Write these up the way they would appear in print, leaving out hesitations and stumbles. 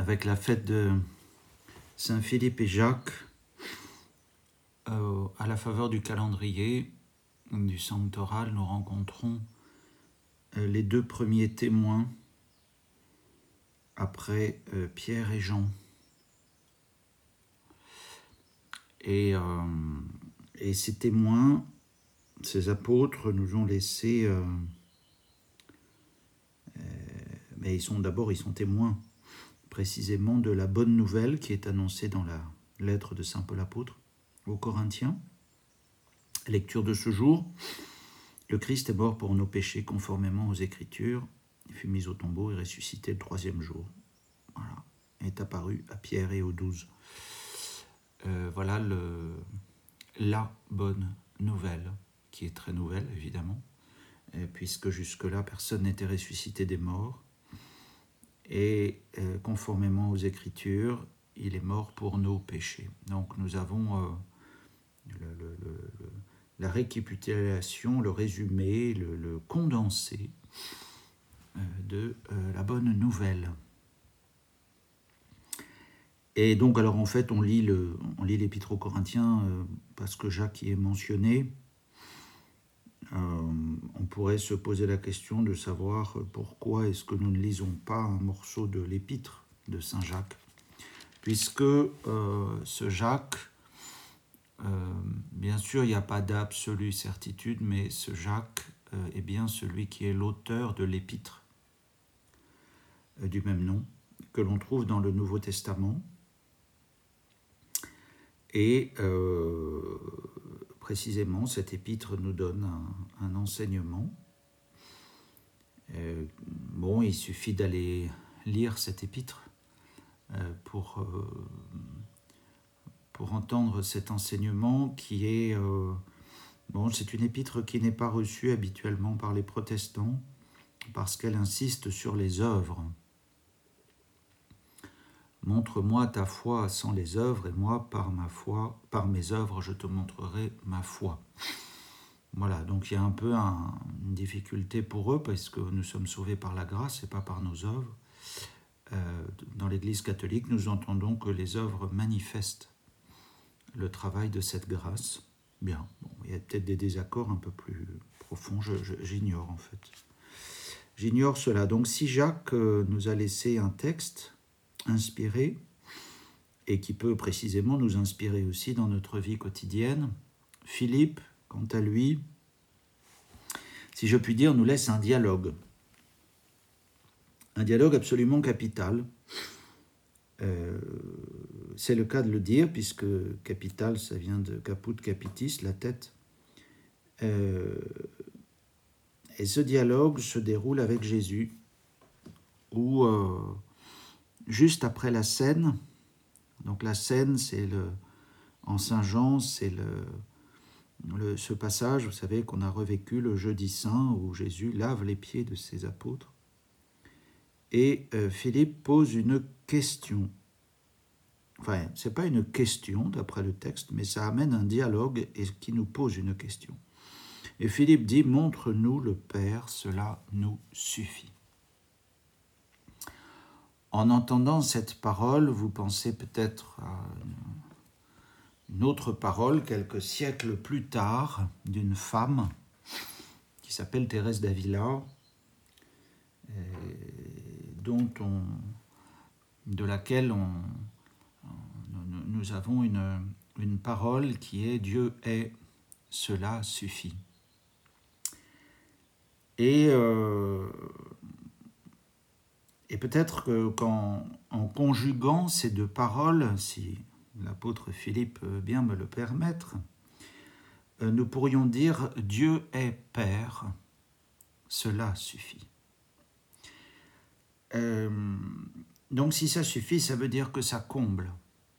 avec la fête de Saint Philippe et Jacques, à la faveur du calendrier du Sanctoral, nous rencontrons les deux premiers témoins après Pierre et Jean. Et ces témoins, ces apôtres nous ont laissé, mais ils sont témoins précisément de la bonne nouvelle qui est annoncée dans la lettre de Saint Paul apôtre aux Corinthiens. Lecture de ce jour: le Christ est mort pour nos péchés conformément aux Écritures, il fut mis au tombeau et ressuscité le troisième jour. Voilà, est apparu à Pierre et aux 12. Voilà la bonne nouvelle, qui est très nouvelle évidemment, puisque jusque-là personne n'était ressuscité des morts, et conformément aux Écritures, il est mort pour nos péchés. Donc nous avons la récapitulation, le résumé, le condensé de la bonne nouvelle. Et donc, alors en fait, on lit l'Épître aux Corinthiens parce que Jacques y est mentionné. On pourrait se poser la question de savoir pourquoi est-ce que nous ne lisons pas un morceau de l'Épître de Saint Jacques, puisque ce Jacques, bien sûr, il n'y a pas d'absolue certitude, mais ce Jacques est bien celui qui est l'auteur de l'Épître du même nom, que l'on trouve dans le Nouveau Testament. Et précisément, cet épître nous donne un enseignement. Il suffit d'aller lire cet épître pour entendre cet enseignement qui est... c'est une épître qui n'est pas reçue habituellement par les protestants parce qu'elle insiste sur les œuvres. Montre-moi ta foi sans les œuvres, et moi, par mes œuvres, je te montrerai ma foi. Voilà, donc il y a un peu une difficulté pour eux, parce que nous sommes sauvés par la grâce et pas par nos œuvres. Dans l'Église catholique, nous entendons que les œuvres manifestent le travail de cette grâce. Bien, il y a peut-être des désaccords un peu plus profonds, j'ignore en fait. J'ignore cela. Donc si Jacques nous a laissé un texte inspiré, et qui peut précisément nous inspirer aussi dans notre vie quotidienne, Philippe, quant à lui, si je puis dire, nous laisse un dialogue absolument capital. C'est le cas de le dire, puisque capital, ça vient de caput capitis, la tête. Et ce dialogue se déroule avec Jésus, où juste après la scène, donc la scène, c'est en Saint Jean, c'est ce passage, vous savez, qu'on a revécu le jeudi saint, où Jésus lave les pieds de ses apôtres. Et Philippe pose une question. Enfin, ce n'est pas une question d'après le texte, mais ça amène un dialogue et qui nous pose une question. Et Philippe dit: montre-nous le Père, cela nous suffit. En entendant cette parole, vous pensez peut-être à une autre parole, quelques siècles plus tard, d'une femme qui s'appelle Thérèse d'Avila, de laquelle nous avons une parole qui est: Dieu est, cela suffit. Et peut-être qu'en conjuguant ces deux paroles, si l'apôtre Philippe veut bien me le permettre, nous pourrions dire: Dieu est Père, cela suffit. Donc si ça suffit, ça veut dire que ça comble.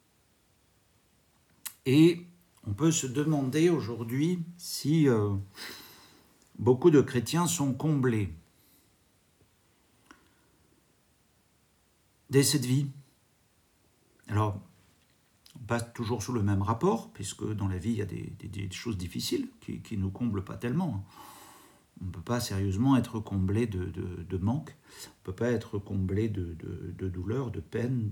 Et on peut se demander aujourd'hui si beaucoup de chrétiens sont comblés dès cette vie. Alors, on passe toujours sous le même rapport, puisque dans la vie, il y a des choses difficiles qui ne nous comblent pas tellement. On ne peut pas sérieusement être comblé de manque, on ne peut pas être comblé de douleur, de peine,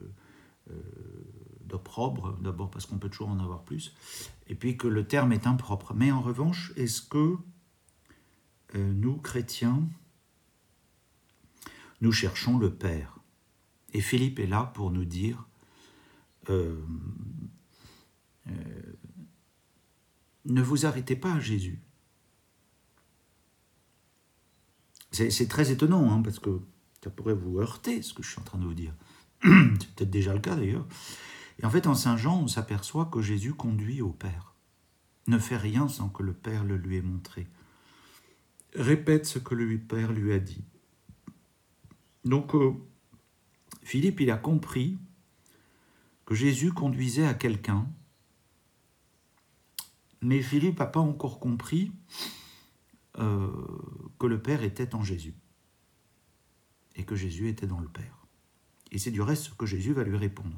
d'opprobre, d'abord parce qu'on peut toujours en avoir plus, et puis que le terme est impropre. Mais en revanche, est-ce que nous, chrétiens, nous cherchons le Père? Et Philippe est là pour nous dire ne vous arrêtez pas à Jésus. C'est très étonnant, hein, parce que ça pourrait vous heurter, ce que je suis en train de vous dire. C'est peut-être déjà le cas d'ailleurs. Et en fait, en Saint Jean, on s'aperçoit que Jésus conduit au Père. Ne fait rien sans que le Père le lui ait montré. Répète ce que le Père lui a dit. Donc, Philippe, il a compris que Jésus conduisait à quelqu'un, mais Philippe n'a pas encore compris que le Père était en Jésus et que Jésus était dans le Père. Et c'est du reste ce que Jésus va lui répondre.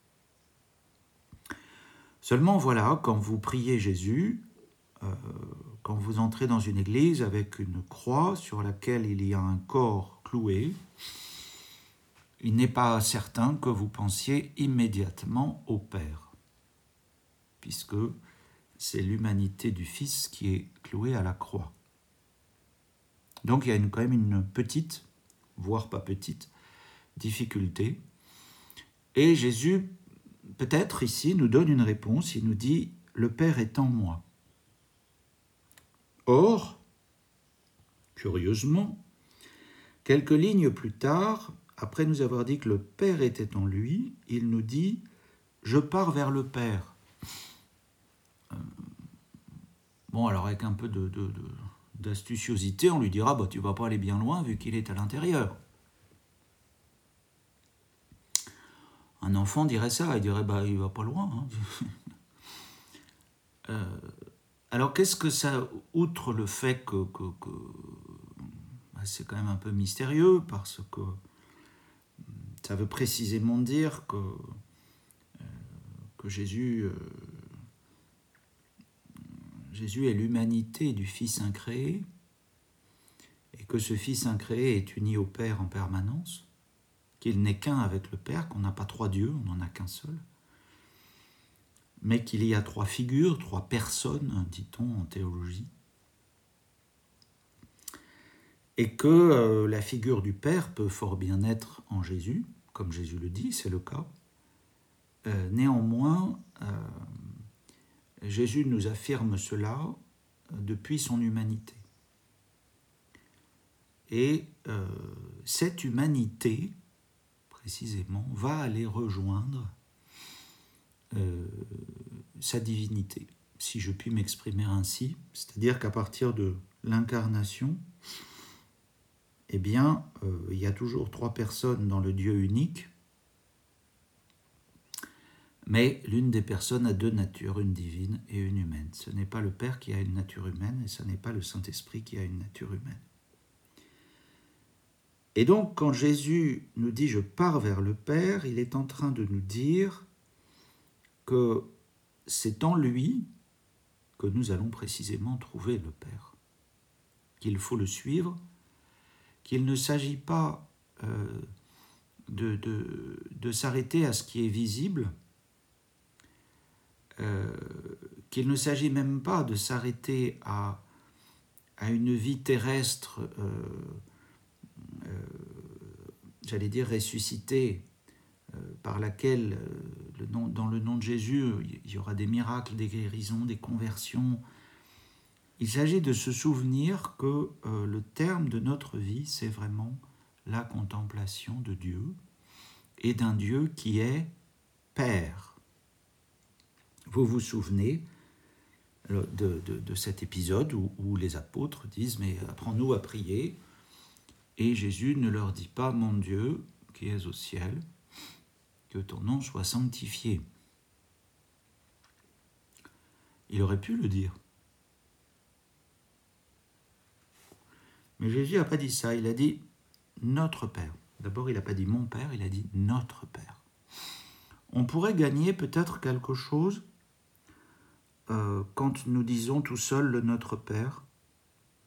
Seulement, voilà, quand vous priez Jésus, quand vous entrez dans une église avec une croix sur laquelle il y a un corps cloué, il n'est pas certain que vous pensiez immédiatement au Père, puisque c'est l'humanité du Fils qui est clouée à la croix. Donc il y a quand même une petite, voire pas petite, difficulté. Et Jésus, peut-être ici, nous donne une réponse. Il nous dit « Le Père est en moi ». Or, curieusement, quelques lignes plus tard, après nous avoir dit que le Père était en lui, il nous dit « Je pars vers le Père ». Bon, alors avec un peu d'astuciosité, on lui dira bah, « Tu ne vas pas aller bien loin vu qu'il est à l'intérieur ». Un enfant dirait ça, il dirait bah, « Il ne va pas loin hein. ». Alors qu'est-ce que ça, outre le fait que bah, c'est quand même un peu mystérieux, parce que ça veut précisément dire que Jésus est l'humanité du Fils incréé, et que ce Fils incréé est uni au Père en permanence, qu'il n'est qu'un avec le Père, qu'on n'a pas trois dieux, on n'en a qu'un seul, mais qu'il y a trois figures, trois personnes, dit-on en théologie, et que la figure du Père peut fort bien être en Jésus, comme Jésus le dit, c'est le cas. Néanmoins, Jésus nous affirme cela depuis son humanité. Et cette humanité, précisément, va aller rejoindre sa divinité, si je puis m'exprimer ainsi. C'est-à-dire qu'à partir de l'incarnation, eh bien, il y a toujours trois personnes dans le Dieu unique, mais l'une des personnes a deux natures, une divine et une humaine. Ce n'est pas le Père qui a une nature humaine, et ce n'est pas le Saint-Esprit qui a une nature humaine. Et donc, quand Jésus nous dit « je pars vers le Père », il est en train de nous dire que c'est en lui que nous allons précisément trouver le Père, qu'il faut le suivre, qu'il ne s'agit pas de s'arrêter à ce qui est visible, qu'il ne s'agit même pas de s'arrêter à une vie terrestre, j'allais dire ressuscitée, par laquelle, dans le nom de Jésus, il y aura des miracles, des guérisons, des conversions. Il s'agit de se souvenir que le terme de notre vie, c'est vraiment la contemplation de Dieu, et d'un Dieu qui est Père. Vous vous souvenez de cet épisode où les apôtres disent « mais apprends-nous à prier ». Et Jésus ne leur dit pas « mon Dieu qui es au ciel », que ton nom soit sanctifié. Il aurait pu le dire. Mais Jésus n'a pas dit ça, il a dit « notre Père ». D'abord, il n'a pas dit « mon Père », il a dit « notre Père ». On pourrait gagner peut-être quelque chose quand nous disons tout seul le « notre Père ».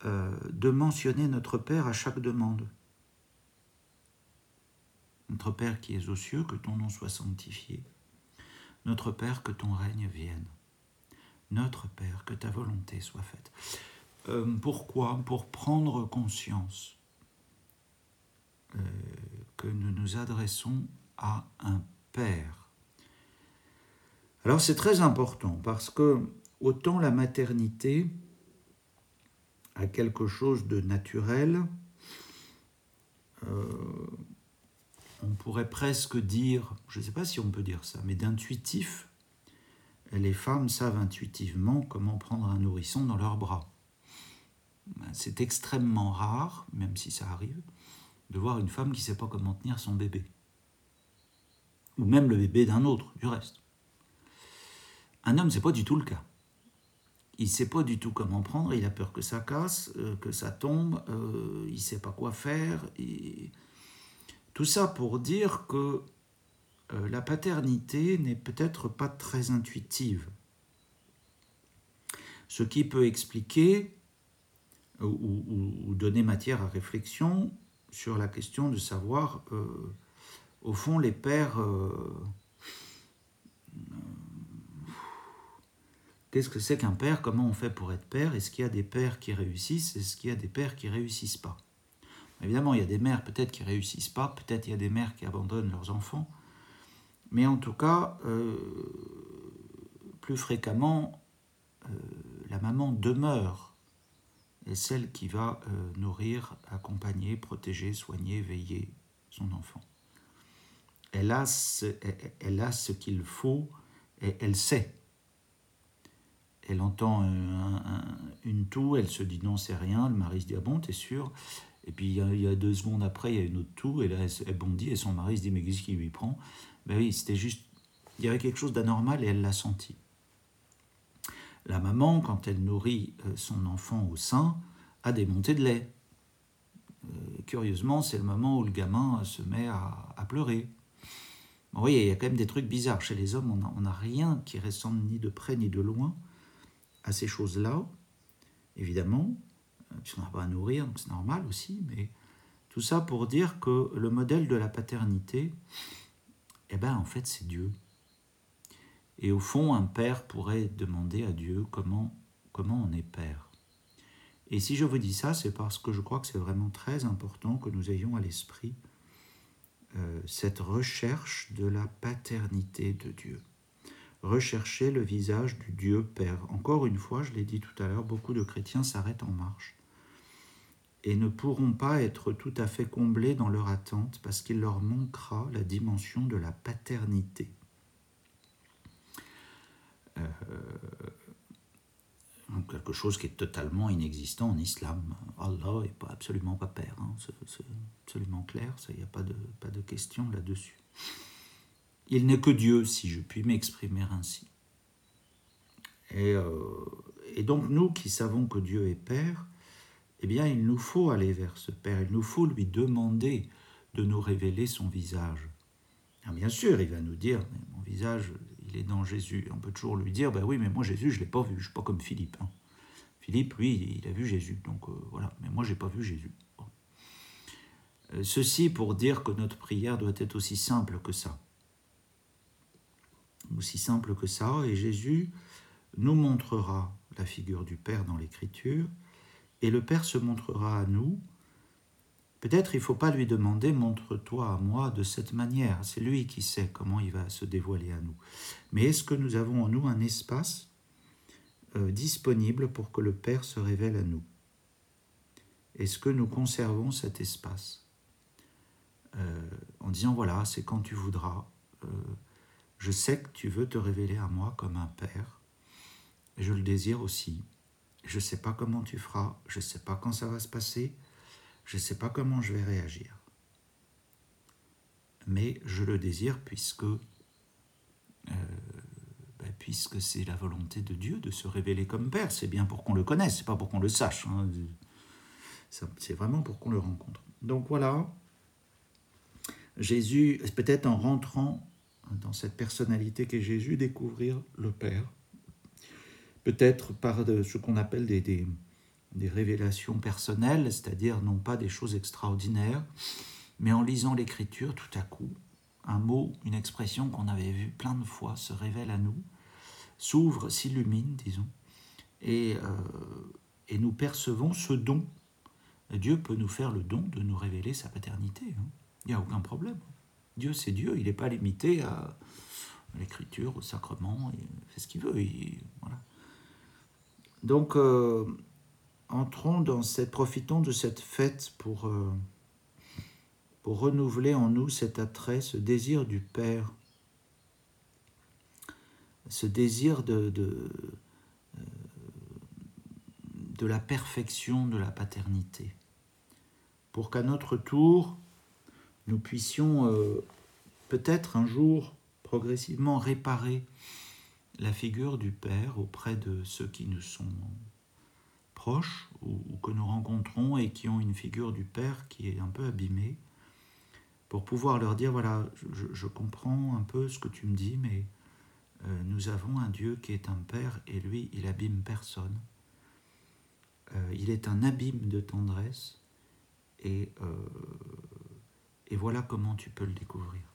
de mentionner notre Père à chaque demande. Notre Père qui es aux cieux, que ton nom soit sanctifié. Notre Père, que ton règne vienne. Notre Père, que ta volonté soit faite. Pourquoi ? Pour prendre conscience que nous nous adressons à un Père. Alors c'est très important parce que autant la maternité a quelque chose de naturel, on pourrait presque dire, je ne sais pas si on peut dire ça, mais d'intuitif. Les femmes savent intuitivement comment prendre un nourrisson dans leurs bras. C'est extrêmement rare, même si ça arrive, de voir une femme qui ne sait pas comment tenir son bébé. Ou même le bébé d'un autre, du reste. Un homme, ce n'est pas du tout le cas. Il ne sait pas du tout comment prendre, il a peur que ça casse, que ça tombe, il ne sait pas quoi faire. Tout ça pour dire que la paternité n'est peut-être pas très intuitive. Ce qui peut expliquer ou donner matière à réflexion sur la question de savoir, au fond, les pères, qu'est-ce que c'est qu'un père ? Comment on fait pour être père ? Est-ce qu'il y a des pères qui réussissent ? Est-ce qu'il y a des pères qui ne réussissent pas ? Évidemment, il y a des mères peut-être qui ne réussissent pas, peut-être il y a des mères qui abandonnent leurs enfants, mais en tout cas, plus fréquemment, la maman demeure est celle qui va nourrir, accompagner, protéger, soigner, veiller son enfant. Elle a ce qu'il faut, et elle sait. Elle entend une toux, elle se dit non, c'est rien, le mari se dit ah bon, t'es sûr ? Et puis il y a 2 secondes après, il y a une autre toux, et là elle bondit, et son mari se dit mais qu'est-ce qui lui prend ? Ben oui, c'était juste, il y avait quelque chose d'anormal et elle l'a senti. La maman, quand elle nourrit son enfant au sein, a des montées de lait. Curieusement, c'est le moment où le gamin se met à pleurer. Vous voyez, il y a quand même des trucs bizarres. Chez les hommes, on n'a rien qui ressemble ni de près ni de loin à ces choses-là, évidemment, puisqu'on n'a pas à nourrir, donc c'est normal aussi, mais tout ça pour dire que le modèle de la paternité, eh ben, en fait, c'est Dieu. Et au fond, un père pourrait demander à Dieu comment on est père. Et si je vous dis ça, c'est parce que je crois que c'est vraiment très important que nous ayons à l'esprit cette recherche de la paternité de Dieu. Rechercher le visage du Dieu Père. Encore une fois, je l'ai dit tout à l'heure, beaucoup de chrétiens s'arrêtent en marche et ne pourront pas être tout à fait comblés dans leur attente parce qu'il leur manquera la dimension de la paternité. Quelque chose qui est totalement inexistant en islam. Allah n'est absolument pas père, hein. C'est absolument clair, il n'y a pas de question là-dessus. Il n'est que Dieu, si je puis m'exprimer ainsi. Et donc nous qui savons que Dieu est Père, eh bien il nous faut aller vers ce Père, il nous faut lui demander de nous révéler son visage. Alors bien sûr, il va nous dire, mais mon visage, il est dans Jésus. On peut toujours lui dire, ben oui, mais moi Jésus, je ne l'ai pas vu, je ne suis pas comme Philippe. Hein. Philippe, lui, il a vu Jésus, donc voilà, mais moi je n'ai pas vu Jésus. Bon. Ceci pour dire que notre prière doit être aussi simple que ça. Aussi simple que ça, et Jésus nous montrera la figure du Père dans l'Écriture, et le Père se montrera à nous. Peut-être il ne faut pas lui demander « montre-toi à moi de cette manière ». C'est lui qui sait comment il va se dévoiler à nous. Mais est-ce que nous avons en nous un espace disponible pour que le Père se révèle à nous ? Est-ce que nous conservons cet espace en disant « voilà, c'est quand tu voudras, je sais que tu veux te révéler à moi comme un Père, et je le désire aussi. Je ne sais pas comment tu feras, je ne sais pas quand ça va se passer, je ne sais pas comment je vais réagir. Mais je le désire puisque c'est la volonté de Dieu de se révéler comme Père. C'est bien pour qu'on le connaisse, c'est pas pour qu'on le sache. Hein. C'est vraiment pour qu'on le rencontre. Donc voilà, Jésus, peut-être en rentrant dans cette personnalité qu'est Jésus, découvrir le Père. Peut-être par ce qu'on appelle des révélations personnelles, c'est-à-dire non pas des choses extraordinaires, mais en lisant l'Écriture, tout à coup, un mot, une expression qu'on avait vue plein de fois se révèle à nous, s'ouvre, s'illumine, disons, et nous percevons ce don. Dieu peut nous faire le don de nous révéler sa paternité. Il n'y a aucun problème. Dieu, c'est Dieu, il n'est pas limité à l'Écriture, au sacrement, il fait ce qu'il veut. Voilà. Donc, profitons de cette fête pour renouveler en nous cet attrait, ce désir du Père, ce désir de la perfection de la paternité, pour qu'à notre tour, nous puissions peut-être un jour progressivement réparer la figure du Père auprès de ceux qui nous sont proches ou que nous rencontrons et qui ont une figure du Père qui est un peu abîmée, pour pouvoir leur dire, voilà, je comprends un peu ce que tu me dis, mais nous avons un Dieu qui est un Père et lui, il abîme personne. Il est un abîme de tendresse et voilà comment tu peux le découvrir.